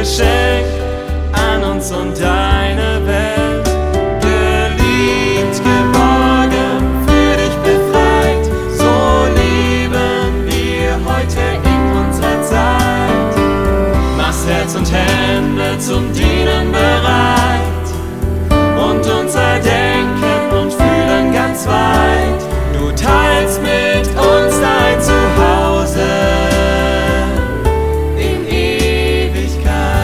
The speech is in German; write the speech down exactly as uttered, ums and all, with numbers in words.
Geschenk an uns und deine Welt. Geliebt, geborgen, für dich befreit, so leben wir heute in unserer Zeit. Machst Herz und Hände zum Dienen bereit und unser Denken